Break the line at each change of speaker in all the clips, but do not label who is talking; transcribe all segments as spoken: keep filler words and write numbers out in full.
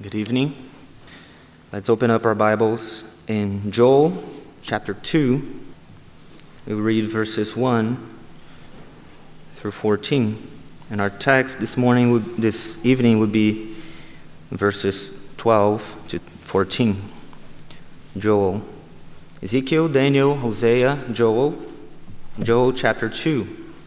Good evening. Let's open up our Bibles in Joel chapter two. We read verses one through fourteen. And our text this morning, would, this evening, would be verses twelve to fourteen. Joel. Ezekiel, Daniel, Hosea, Joel. Joel chapter two.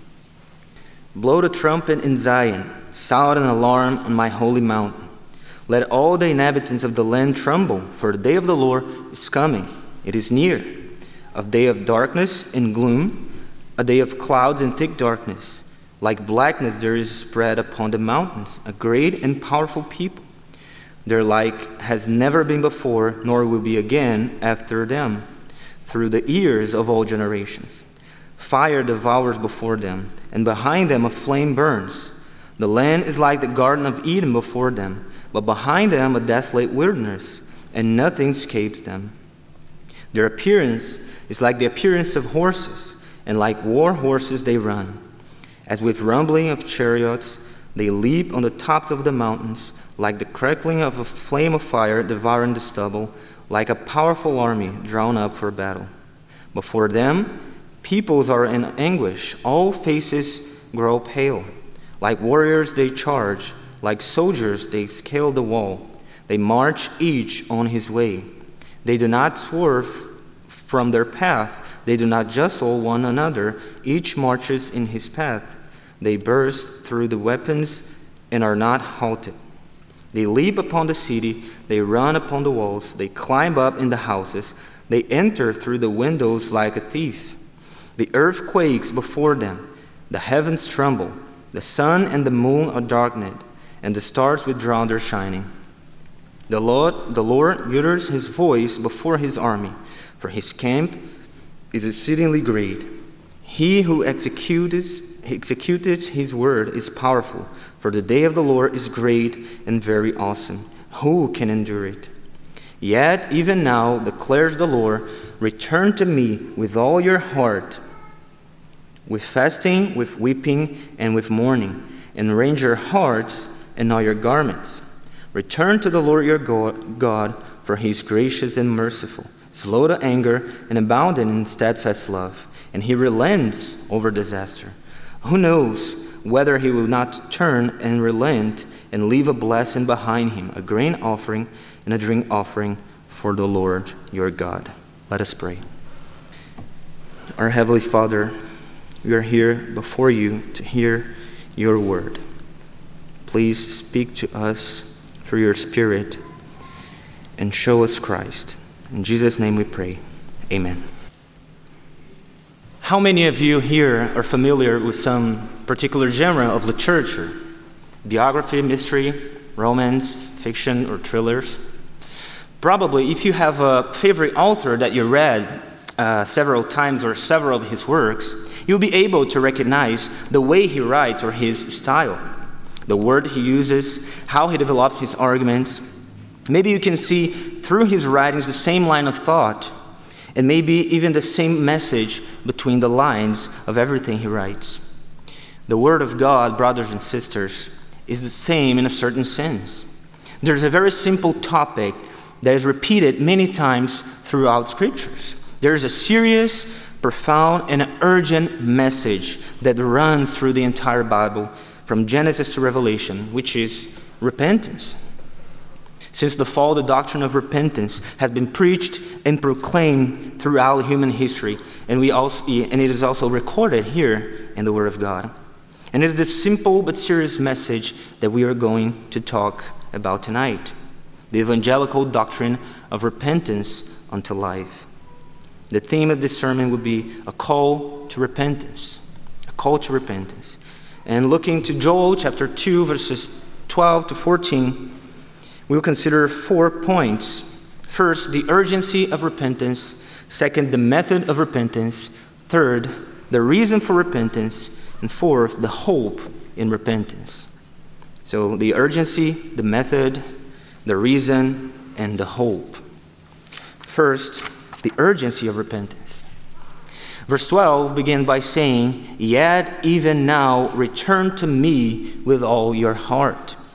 Blow the trumpet in Zion, sound an alarm on my holy mountain. Let all the inhabitants of the land tremble, for the day of the Lord is coming. It is near. A day of darkness and gloom, a day of clouds and thick darkness. Like blackness there is spread upon the mountains, a great and powerful people. Their like has never been before, nor will be again after them, through the years of all generations. Fire devours before them, and behind them a flame burns. The land is like the Garden of Eden before them, but behind them a desolate wilderness, and nothing escapes them. Their appearance is like the appearance of horses, and like war horses they run. As with rumbling of chariots, they leap on the tops of the mountains, like the crackling of a flame of fire devouring the stubble, like a powerful army drawn up for battle. Before them, peoples are in anguish, all faces grow pale. Like warriors they charge, like soldiers they scale the wall. They march each on his way. They do not swerve from their path. They do not jostle one another. Each marches in his path. They burst through the weapons and are not halted. They leap upon the city. They run upon the walls. They climb up in the houses. They enter through the windows like a thief. The earth quakes before them. The heavens tremble. The sun and the moon are darkened, and the stars withdraw their shining. The Lord, the Lord utters his voice before his army, for his camp is exceedingly great. He who executes, executes his word is powerful, for the day of the Lord is great and very awesome. Who can endure it? Yet even now, declares the Lord, return to me with all your heart, with fasting, with weeping, and with mourning, and rend your hearts and all your garments. Return to the Lord your God, for he is gracious and merciful, slow to anger, and abounding in steadfast love, and he relents over disaster. Who knows whether he will not turn and relent and leave a blessing behind him, a grain offering and a drink offering for the Lord your God. Let us pray. Our Heavenly Father, we are here before you to hear your word. Please speak to us through your Spirit and show us Christ. In Jesus' name we pray. Amen. How many of you here are familiar with some particular genre of literature? Biography, mystery, romance, fiction, or thrillers? Probably, if you have a favorite author that you read uh, several times or several of his works, you'll be able to recognize the way he writes or his style, the word he uses, how he develops his arguments. Maybe you can see through his writings the same line of thought, and maybe even the same message between the lines of everything he writes. The Word of God, brothers and sisters, is the same in a certain sense. There's a very simple topic that is repeated many times throughout Scriptures. There's a serious, profound, and urgent message that runs through the entire Bible, from Genesis to Revelation, which is repentance. Since the fall, the doctrine of repentance has been preached and proclaimed throughout human history, and we also, and it is also recorded here in the Word of God. And it is this simple but serious message that we are going to talk about tonight: the evangelical doctrine of repentance unto life. The theme of this sermon would be a call to repentance, a call to repentance. And looking to Joel chapter two, verses twelve to fourteen, we'll consider four points. First, the urgency of repentance. Second, the method of repentance. Third, the reason for repentance. And fourth, the hope in repentance. So the urgency, the method, the reason, and the hope. First, the urgency of repentance. Verse twelve begins by saying, "Yet even now return to me with all your heart."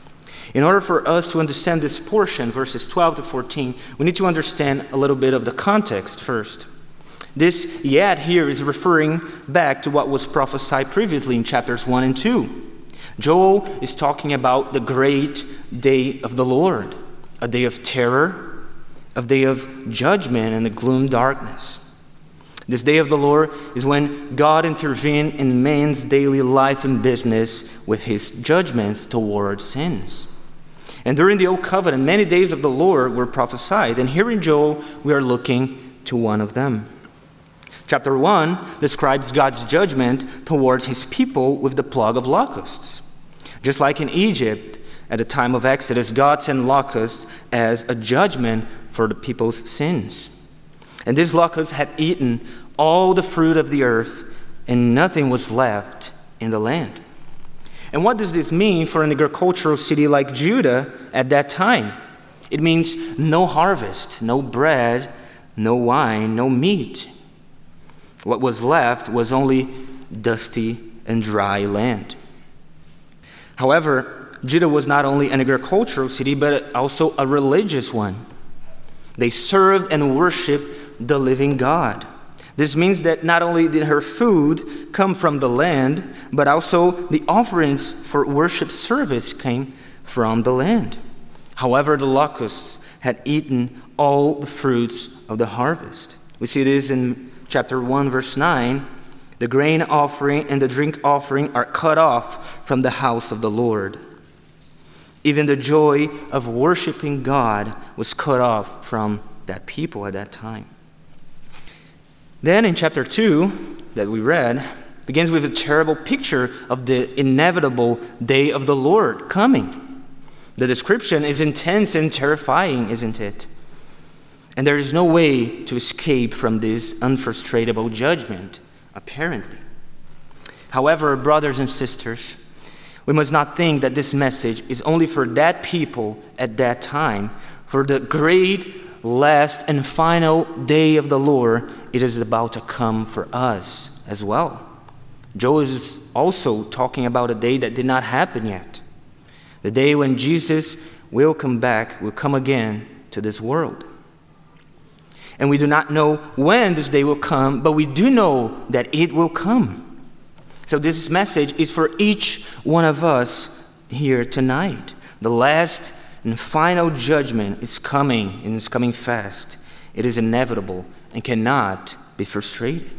In order for us to understand this portion, verses twelve to fourteen, we need to understand a little bit of the context first. This yet here is referring back to what was prophesied previously in chapters one and two. Joel is talking about the great day of the Lord, a day of terror, a day of judgment and the gloom darkness. This day of the Lord is when God intervened in man's daily life and business with his judgments toward sins. And during the Old Covenant, many days of the Lord were prophesied. And here in Joel, we are looking to one of them. Chapter one describes God's judgment towards his people with the plague of locusts. Just like in Egypt, at the time of Exodus, God sent locusts as a judgment for the people's sins. And these locusts had eaten all the fruit of the earth, and nothing was left in the land. And what does this mean for an agricultural city like Judah at that time? It means no harvest, no bread, no wine, no meat. What was left was only dusty and dry land. However, Judah was not only an agricultural city, but also a religious one. They served and worshiped the living God. This means that not only did her food come from the land, but also the offerings for worship service came from the land. However, the locusts had eaten all the fruits of the harvest. We see this in chapter one, verse nine. The grain offering and the drink offering are cut off from the house of the Lord. Even the joy of worshiping God was cut off from that people at that time. Then in chapter two that we read, begins with a terrible picture of the inevitable day of the Lord coming. The description is intense and terrifying, isn't it? And there is no way to escape from this unfrustratable judgment, apparently. However, brothers and sisters, we must not think that this message is only for that people at that time. For the great last and final day of the Lord, it is about to come for us as well. Joel is also talking about a day that did not happen yet. The day when Jesus will come back, will come again to this world. And we do not know when this day will come, but we do know that it will come. So this message is for each one of us here tonight. The last and final judgment is coming, and it's coming fast. It is inevitable and cannot be frustrated.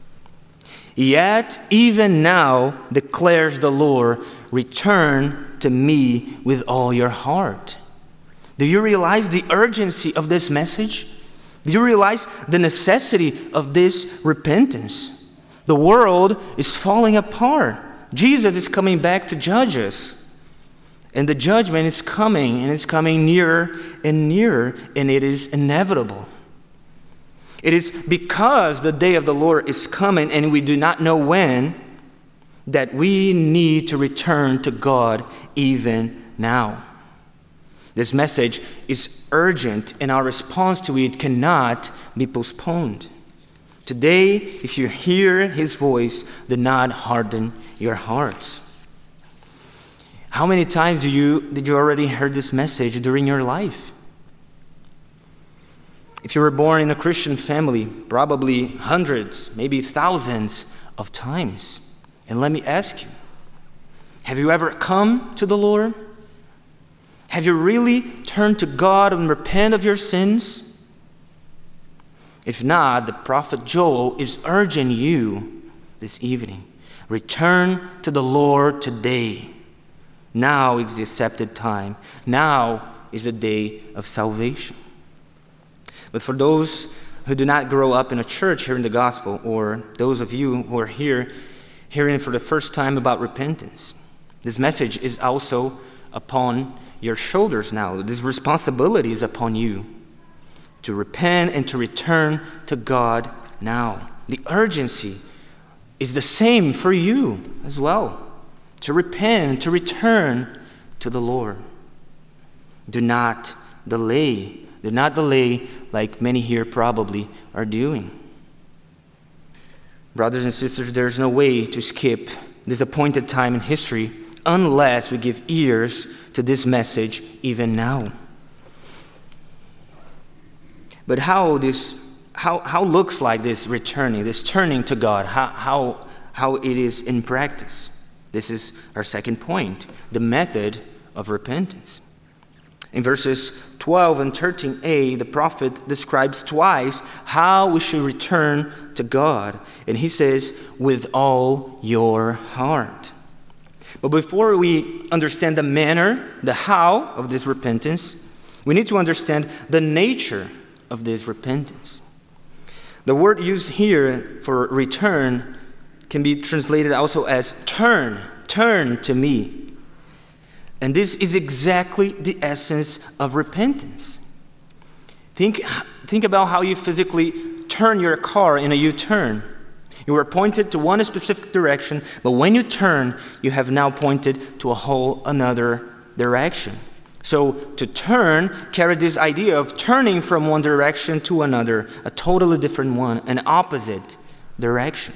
Yet, even now, declares the Lord, return to me with all your heart. Do you realize the urgency of this message? Do you realize the necessity of this repentance? The world is falling apart. Jesus is coming back to judge us. And the judgment is coming, and it's coming nearer and nearer, and it is inevitable. It is because the day of the Lord is coming, and we do not know when, that we need to return to God even now. This message is urgent, and our response to it cannot be postponed. Today, if you hear his voice, do not harden your hearts. How many times do you, did you already heard this message during your life? If you were born in a Christian family, probably hundreds, maybe thousands of times. And let me ask you, have you ever come to the Lord? Have you really turned to God and repent of your sins? If not, the prophet Joel is urging you this evening, return to the Lord today. Now is the accepted time. Now is the day of salvation. But for those who do not grow up in a church hearing the gospel, or those of you who are here hearing for the first time about repentance, this message is also upon your shoulders now. This responsibility is upon you to repent and to return to God now. The urgency is the same for you as well. To repent, to return to the Lord. Do not delay. Do not delay like many here probably are doing. Brothers and sisters, there's no way to skip this appointed time in history unless we give ears to this message even now. But how this how how looks like this returning, this turning to God, how how how it is in practice? This is our second point, the method of repentance. In verses twelve and thirteen a, the prophet describes twice how we should return to God. And he says, with all your heart. But before we understand the manner, the how of this repentance, we need to understand the nature of this repentance. The word used here for return can be translated also as turn, turn to me. And this is exactly the essence of repentance. Think, think about how you physically turn your car in a U-turn. You were pointed to one specific direction, but when you turn, you have now pointed to a whole another direction. So to turn carried this idea of turning from one direction to another, a totally different one, an opposite direction.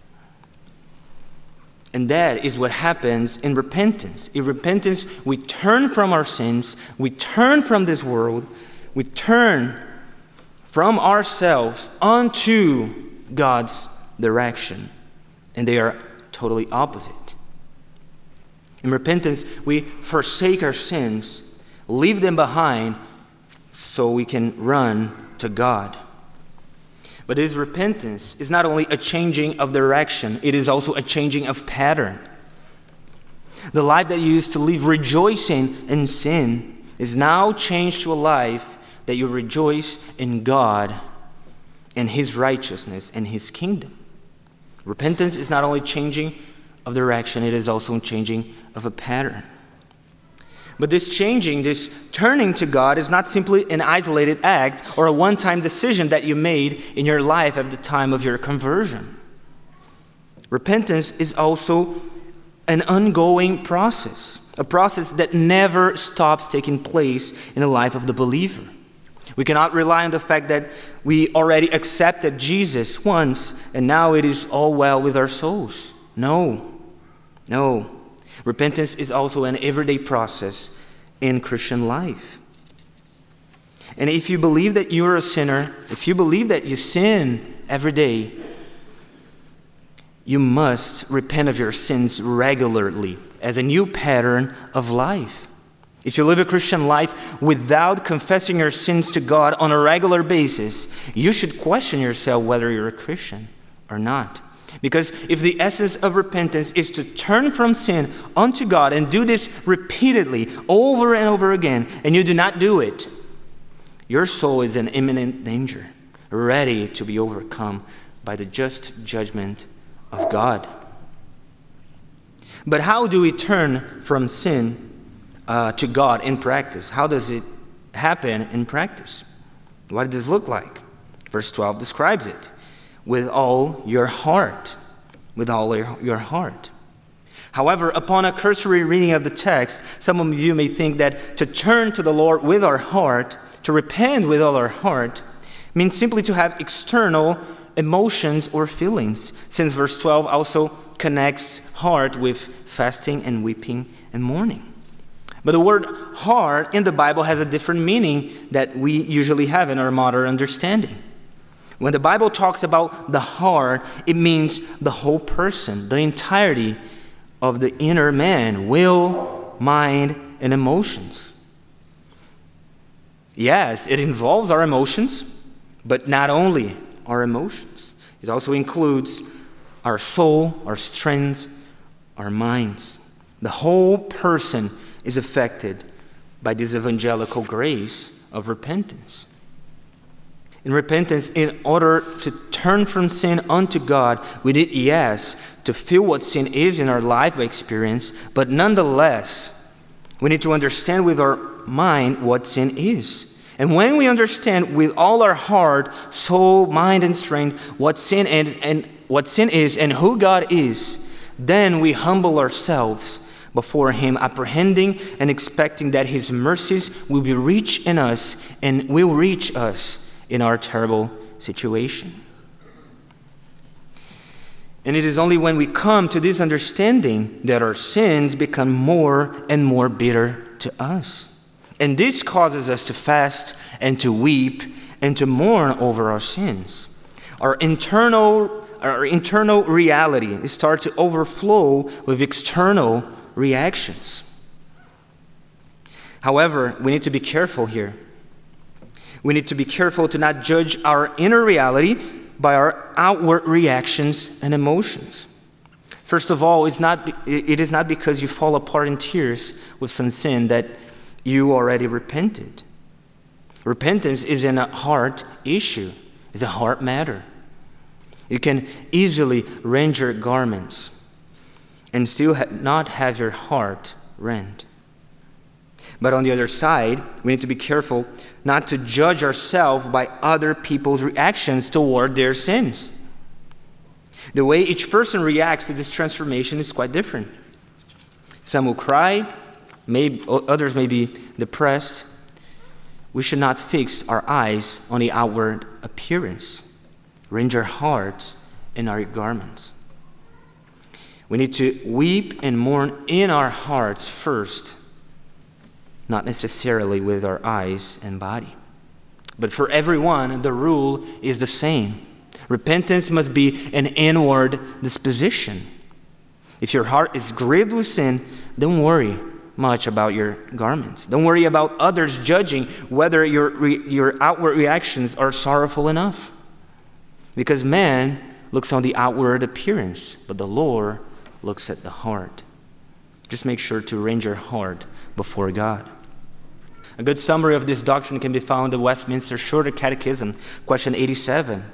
And that is what happens in repentance. In repentance, we turn from our sins, we turn from this world, we turn from ourselves onto God's direction. And they are totally opposite. In repentance, we forsake our sins, leave them behind so we can run to God. But this repentance is not only a changing of direction, it is also a changing of pattern. The life that you used to live rejoicing in sin is now changed to a life that you rejoice in God and His righteousness and His kingdom. Repentance is not only changing of direction, it is also changing of a pattern. But this changing, this turning to God is not simply an isolated act or a one-time decision that you made in your life at the time of your conversion. Repentance is also an ongoing process, a process that never stops taking place in the life of the believer. We cannot rely on the fact that we already accepted Jesus once and now it is all well with our souls. No, no. Repentance is also an everyday process in Christian life. And if you believe that you are a sinner, if you believe that you sin every day, you must repent of your sins regularly as a new pattern of life. If you live a Christian life without confessing your sins to God on a regular basis, you should question yourself whether you're a Christian or not. Because if the essence of repentance is to turn from sin unto God and do this repeatedly over and over again, and you do not do it, your soul is in imminent danger, ready to be overcome by the just judgment of God. But how do we turn from sin uh, to God in practice? How does it happen in practice? What does this look like? Verse twelve describes it. With all your heart. With all your heart. However, upon a cursory reading of the text, some of you may think that to turn to the Lord with our heart, to repent with all our heart, means simply to have external emotions or feelings, since verse twelve also connects heart with fasting and weeping and mourning. But the word heart in the Bible has a different meaning that we usually have in our modern understanding. When the Bible talks about the heart, it means the whole person, the entirety of the inner man, will, mind, and emotions. Yes, it involves our emotions, but not only our emotions. It also includes our soul, our strength, our minds. The whole person is affected by this evangelical grace of repentance. In repentance, in order to turn from sin unto God, we need, yes, to feel what sin is in our life by experience, but nonetheless, we need to understand with our mind what sin is. And when we understand with all our heart, soul, mind, and strength what sin is and what sin is and who God is, then we humble ourselves before Him, apprehending and expecting that His mercies will be rich in us and will reach us in our terrible situation. And it is only when we come to this understanding that our sins become more and more bitter to us. And this causes us to fast and to weep and to mourn over our sins. Our internal, our internal reality starts to overflow with external reactions. However, we need to be careful here. We need to be careful to not judge our inner reality by our outward reactions and emotions. First of all, it's not, it is not because you fall apart in tears with some sin that you already repented. Repentance is a heart issue. It's a heart matter. You can easily rend your garments and still ha- not have your heart rent. But on the other side, we need to be careful not to judge ourselves by other people's reactions toward their sins. The way each person reacts to this transformation is quite different. Some will cry, maybe, others may be depressed. We should not fix our eyes on the outward appearance. Rend our hearts in our garments. We need to weep and mourn in our hearts first, not necessarily with our eyes and body. But for everyone, the rule is the same. Repentance must be an inward disposition. If your heart is grieved with sin, don't worry much about your garments. Don't worry about others judging whether your, re, your outward reactions are sorrowful enough. Because man looks on the outward appearance, but the Lord looks at the heart. Just make sure to rend your heart before God. A good summary of this doctrine can be found in the Westminster Shorter Catechism, question eighty-seven.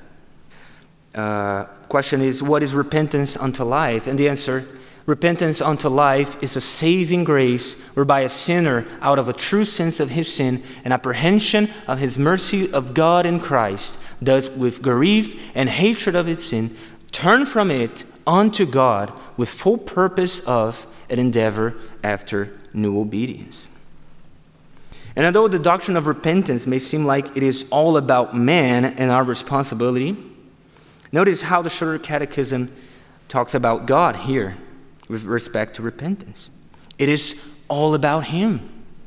Uh, question is, what is repentance unto life? And the answer, repentance unto life is a saving grace whereby a sinner, out of a true sense of his sin and apprehension of his mercy of God in Christ, does with grief and hatred of his sin, turn from it unto God with full purpose of and endeavor after new obedience. And although the doctrine of repentance may seem like it is all about man and our responsibility, notice how the Shorter Catechism talks about God here with respect to repentance. It is all about Him.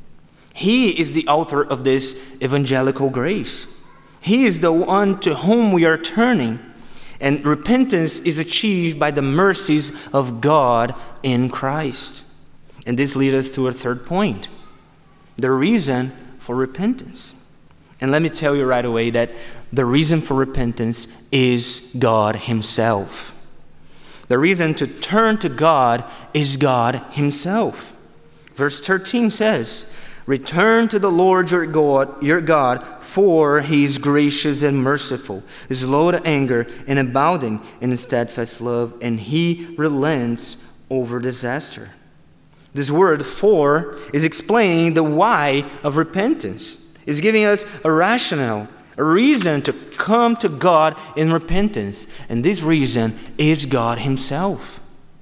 He is the author of this evangelical grace. He is the one to whom we are turning. And repentance is achieved by the mercies of God in Christ. And this leads us to a third point. The reason for repentance. And let me tell you right away that the reason for repentance is God Himself. The reason to turn to God is God Himself. Verse thirteen says, "Return to the Lord your God, your God, for He is gracious and merciful, slow to anger and abounding in steadfast love, and He relents over disaster." This word "for" is explaining the why of repentance. It's giving us a rationale, a reason to come to God in repentance. And this reason is God Himself.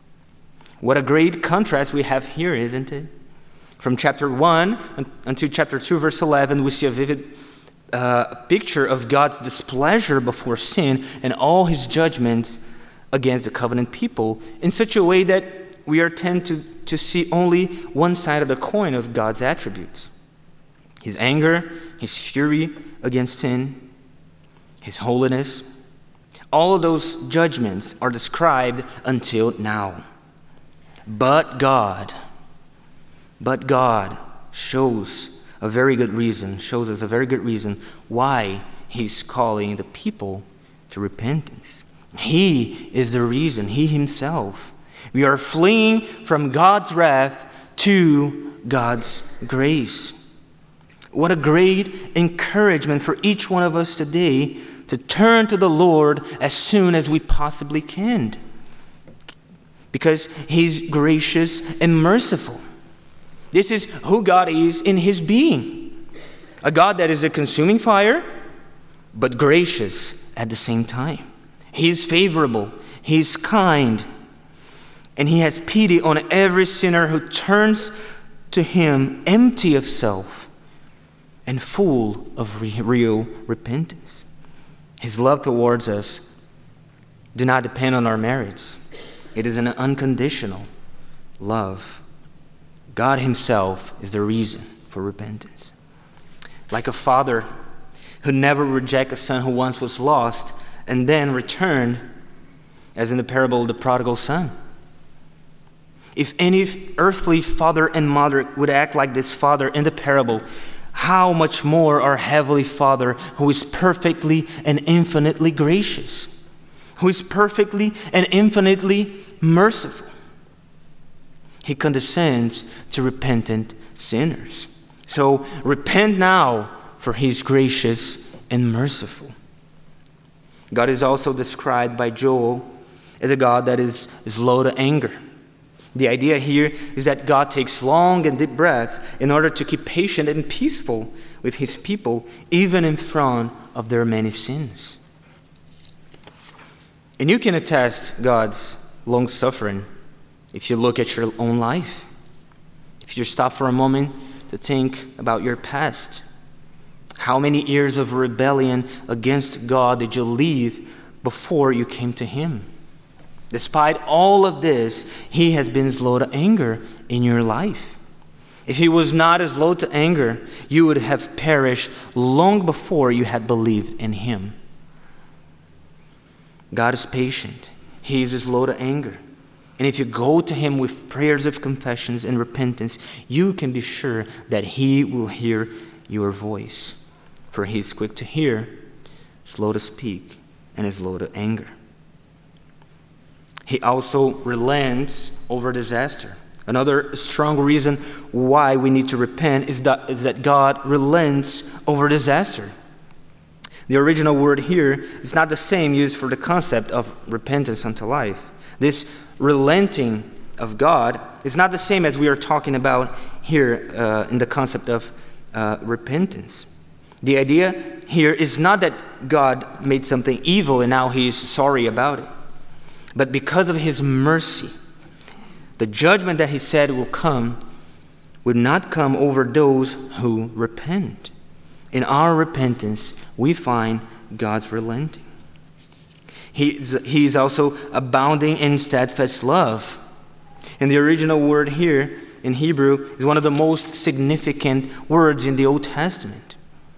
What a great contrast we have here, isn't it? From chapter one until chapter two, verse eleven, we see a vivid uh, picture of God's displeasure before sin and all His judgments against the covenant people in such a way that we are tend to, to see only one side of the coin of God's attributes. His anger, His fury against sin, His holiness. All of those judgments are described until now. But God, but God shows a very good reason, shows us a very good reason why He's calling the people to repentance. He is the reason, He Himself. We are fleeing from God's wrath to God's grace. What a great encouragement for each one of us today to turn to the Lord as soon as we possibly can. Because He's gracious and merciful. This is who God is in His being. A God that is a consuming fire, but gracious at the same time. He is favorable. He is kind. And He has pity on every sinner who turns to Him empty of self and full of real repentance. His love towards us do not depend on our merits. It is an unconditional love. God himself is the reason for repentance. Like a father who never rejects a son who once was lost and then returned, as in the parable of the prodigal son. If any earthly father and mother would act like this father in the parable, how much more our Heavenly Father, who is perfectly and infinitely gracious, who is perfectly and infinitely merciful. He condescends to repentant sinners. So repent now, for he is gracious and merciful. God is also described by Joel as a God that is slow to anger. The idea here is that God takes long and deep breaths in order to keep patient and peaceful with his people, even in front of their many sins. And you can attest God's long-suffering if you look at your own life. If you stop for a moment to think about your past. How many years of rebellion against God did you live before you came to him? Despite all of this, he has been slow to anger in your life. If he was not as slow to anger, you would have perished long before you had believed in him. God is patient. He is slow to anger. And if you go to him with prayers of confessions and repentance, you can be sure that he will hear your voice. For he is quick to hear, slow to speak, and is slow to anger. He also relents over disaster. Another strong reason why we need to repent is that, is that God relents over disaster. The original word here is not the same used for the concept of repentance unto life. This relenting of God is not the same as we are talking about here uh, in the concept of uh, repentance. The idea here is not that God made something evil and now he is sorry about it. But because of his mercy, the judgment that he said will come would not come over those who repent. In our repentance, we find God's relenting. He is, he is also abounding in steadfast love. And the original word here in Hebrew is one of the most significant words in the Old Testament.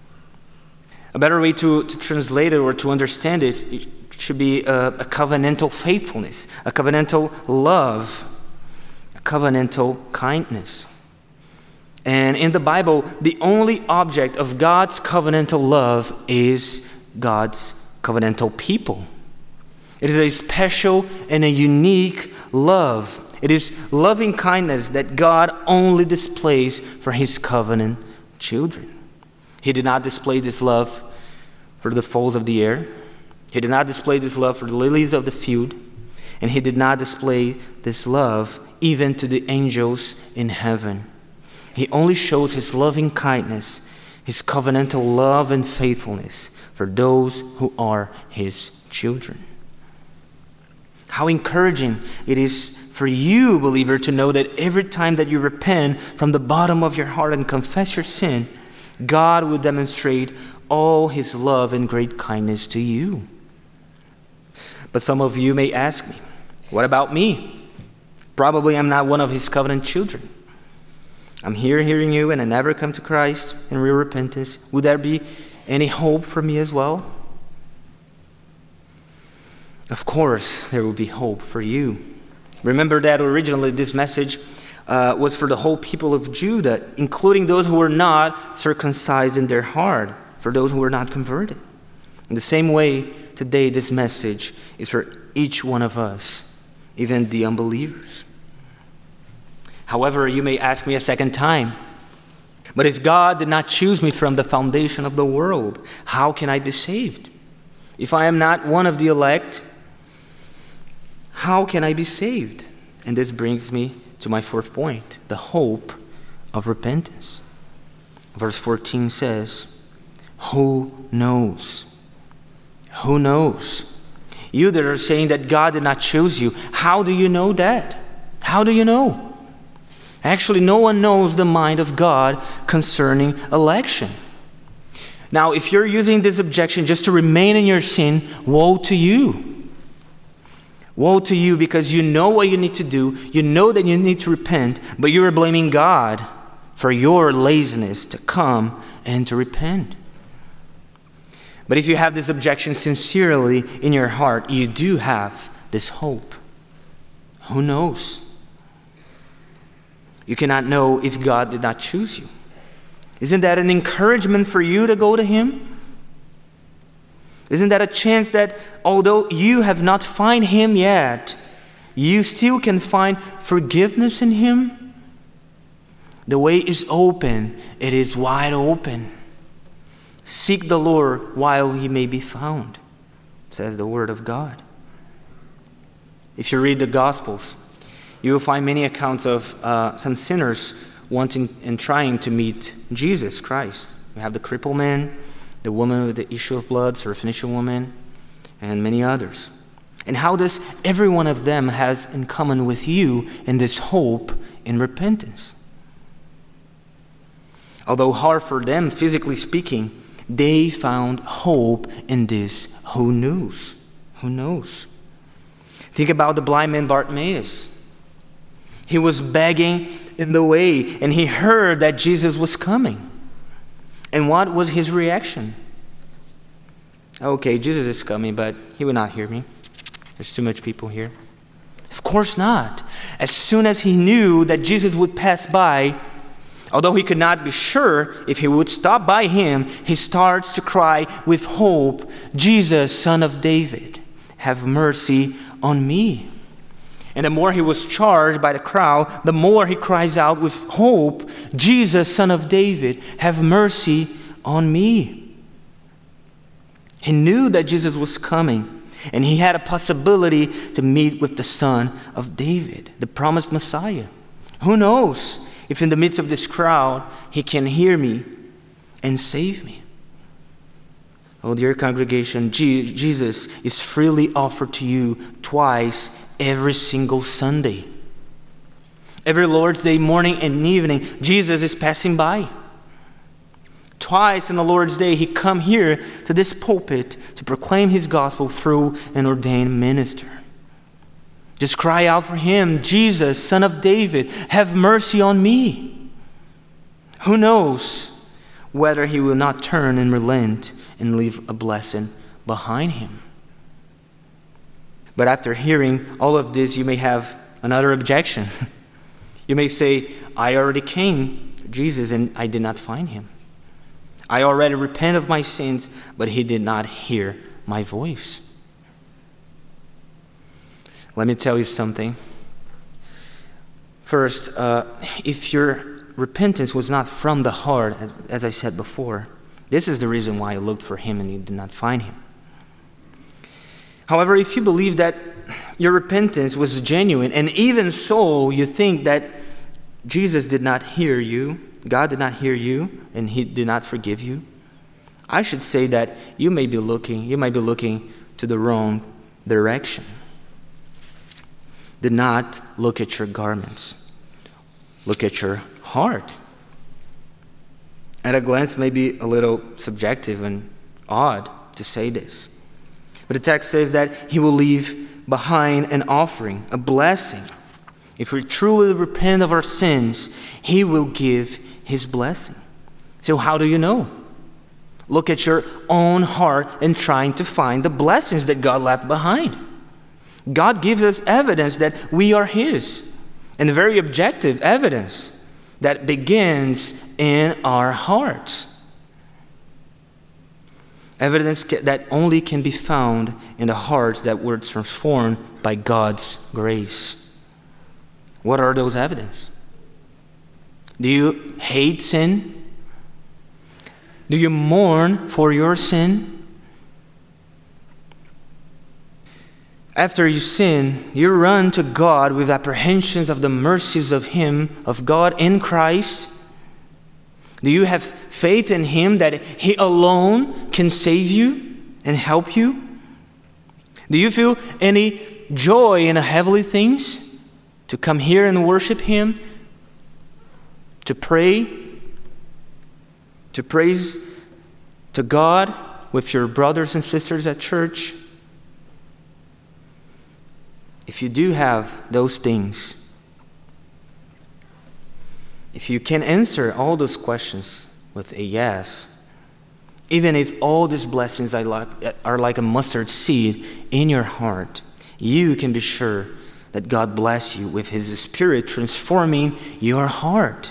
A better way to, to translate it or to understand it, it should be a, a covenantal faithfulness, a covenantal love, a covenantal kindness. And in the Bible, the only object of God's covenantal love is God's covenantal people. It is a special and a unique love. It is loving kindness that God only displays for his covenant children. He did not display this love for the fowls of the air. He did not display this love for the lilies of the field. And he did not display this love even to the angels in heaven. He only shows his loving kindness, his covenantal love and faithfulness for those who are his children. How encouraging it is for you, believer, to know that every time that you repent from the bottom of your heart and confess your sin, God will demonstrate all his love and great kindness to you. But some of you may ask me, what about me? Probably I'm not one of his covenant children. I'm here hearing you and I never come to Christ in real repentance. Would there be any hope for me as well? Of course, there will be hope for you. Remember that originally this message uh, was for the whole people of Judah, including those who were not circumcised in their heart, for those who were not converted. In the same way, today this message is for each one of us, even the unbelievers. However, you may ask me a second time, but if God did not choose me from the foundation of the world, how can I be saved? If I am not one of the elect, how can I be saved? And this brings me to my fourth point, the hope of repentance. Verse fourteen says, who knows? Who knows? You that are saying that God did not choose you, how do you know that? How do you know? Actually, no one knows the mind of God concerning election. Now, if you're using this objection just to remain in your sin, woe to you. Woe to you, because you know what you need to do. You know that you need to repent, but you are blaming God for your laziness to come and to repent. But if you have this objection sincerely in your heart, you do have this hope. Who knows? You cannot know if God did not choose you. Isn't that an encouragement for you to go to Him? Isn't that a chance that although you have not found Him yet, you still can find forgiveness in Him? The way is open. It is wide open. Seek the Lord while He may be found, says the Word of God. If you read the Gospels, you will find many accounts of uh, some sinners wanting and trying to meet Jesus Christ. We have the crippled man, the woman with the issue of blood, Syrophoenician woman, and many others. And how does every one of them has in common with you in this hope in repentance? Although hard for them, physically speaking, they found hope in this. Who knows? Who knows? Think about the blind man Bartimaeus. He was begging in the way, and he heard that Jesus was coming. And what was his reaction? Okay, Jesus is coming, but He will not hear me. There's too much people here. Of course not. As soon as he knew that Jesus would pass by, although he could not be sure if He would stop by him, he starts to cry with hope, Jesus, Son of David, have mercy on me. And the more he was charged by the crowd, the more he cries out with hope, Jesus, Son of David, have mercy on me. He knew that Jesus was coming, and he had a possibility to meet with the Son of David, the promised Messiah. Who knows if in the midst of this crowd, he can hear me and save me. Oh, dear congregation, Jesus is freely offered to you twice every single Sunday. Every Lord's Day morning and evening, Jesus is passing by. Twice in the Lord's Day, He come here to this pulpit to proclaim His gospel through an ordained minister. Just cry out for Him, Jesus, Son of David, have mercy on me. Who knows whether He will not turn and relent and leave a blessing behind Him. But after hearing all of this, you may have another objection. You may say, I already came to Jesus and I did not find Him. I already repent of my sins, but He did not hear my voice. Let me tell you something. First, uh, if your repentance was not from the heart, as, as I said before, this is the reason why you looked for Him and you did not find Him. However, if you believe that your repentance was genuine, and even so you think that Jesus did not hear you, God did not hear you, and He did not forgive you, I should say that you may be looking, you might be looking to the wrong direction. Do not look at your garments. Look at your heart. At a glance, may be a little subjective and odd to say this. But the text says that He will leave behind an offering, a blessing. If we truly repent of our sins, He will give His blessing. So how do you know? Look at your own heart and trying to find the blessings that God left behind. God gives us evidence that we are His, and very objective evidence that begins in our hearts. Evidence that only can be found in the hearts that were transformed by God's grace. What are those evidence? Do you hate sin? Do you mourn for your sin? After you sin, you run to God with apprehensions of the mercies of Him, of God in Christ. Do you have faith in Him that He alone can save you and help you? Do you feel any joy in the heavenly things? To come here and worship Him? To pray? To praise to God with your brothers and sisters at church? if you do have those things, if you can answer all those questions with a yes, even if all these blessings are like, are like a mustard seed in your heart, you can be sure that God bless you with His Spirit transforming your heart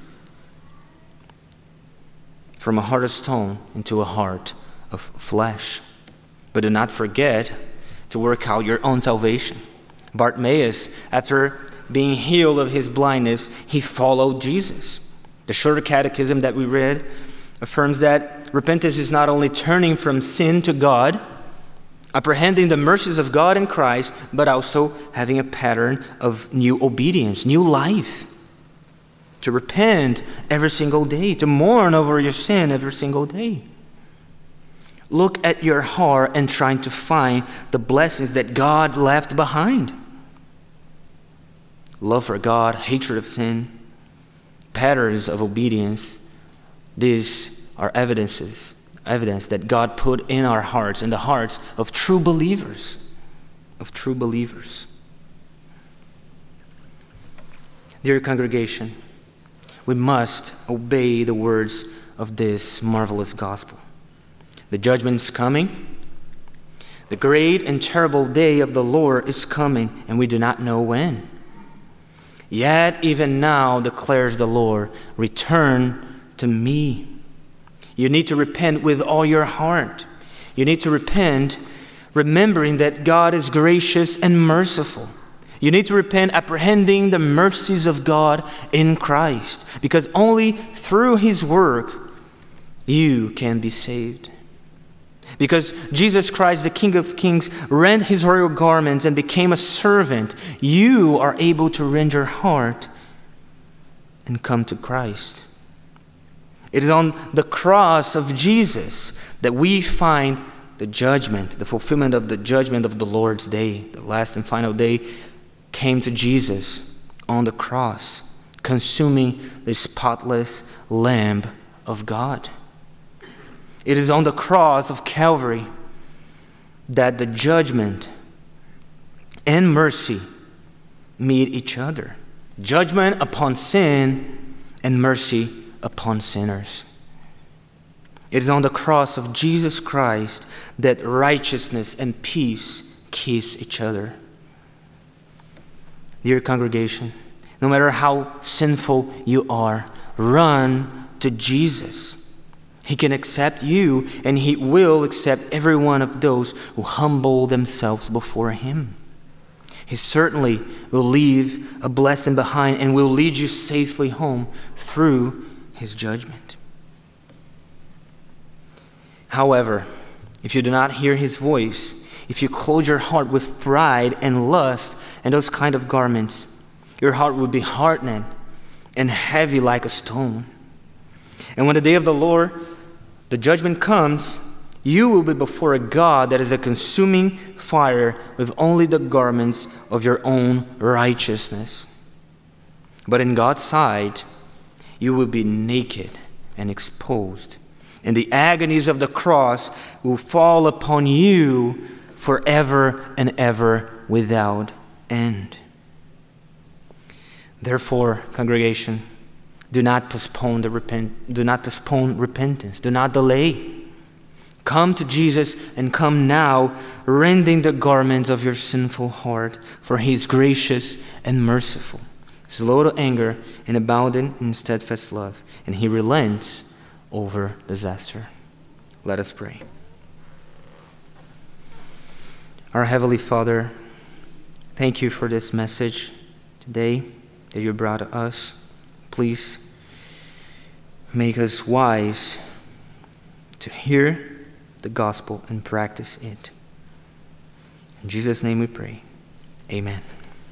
from a heart of stone into a heart of flesh. But do not forget to work out your own salvation. Bartimaeus, after being healed of his blindness, he followed Jesus. The shorter catechism that we read affirms that repentance is not only turning from sin to God, apprehending the mercies of God in Christ, but also having a pattern of new obedience, new life. To repent every single day, to mourn over your sin every single day. Look at your heart and trying to find the blessings that God left behind. Love for God, hatred of sin, patterns of obedience. These are evidences, evidence that God put in our hearts, in the hearts of true believers, of true believers. Dear congregation, we must obey the words of this marvelous gospel. The judgment is coming. The great and terrible day of the Lord is coming, and we do not know when. Yet even now, declares the Lord, return to me. You need to repent with all your heart. You need to repent remembering that God is gracious and merciful. You need to repent apprehending the mercies of God in Christ, because only through His work you can be saved. Because Jesus Christ, the King of Kings, rent His royal garments and became a servant, you are able to rend your heart and come to Christ. It is on the cross of Jesus that we find the judgment, the fulfillment of the judgment of the Lord's day. The last and final day came to Jesus on the cross, consuming the spotless Lamb of God. It is on the cross of Calvary that the judgment and mercy meet each other. Judgment upon sin and mercy upon sinners. It is on the cross of Jesus Christ that righteousness and peace kiss each other. Dear congregation, no matter how sinful you are, run to Jesus. He can accept you, and He will accept every one of those who humble themselves before Him. He certainly will leave a blessing behind and will lead you safely home through His judgment. However, if you do not hear His voice, if you clothe your heart with pride and lust and those kind of garments, your heart will be hardened and heavy like a stone. And when the day of the Lord, the judgment comes, you will be before a God that is a consuming fire with only the garments of your own righteousness. But in God's sight, you will be naked and exposed, and the agonies of the cross will fall upon you forever and ever without end. Therefore, congregation, do not postpone the repent. Do not postpone repentance. Do not delay. Come to Jesus and come now, rending the garments of your sinful heart, for He is gracious and merciful, slow to anger and abounding in steadfast love, and He relents over disaster. Let us pray. Our Heavenly Father, thank You for this message today that You brought to us. Please make us wise to hear the gospel and practice it. In Jesus' name we pray. Amen.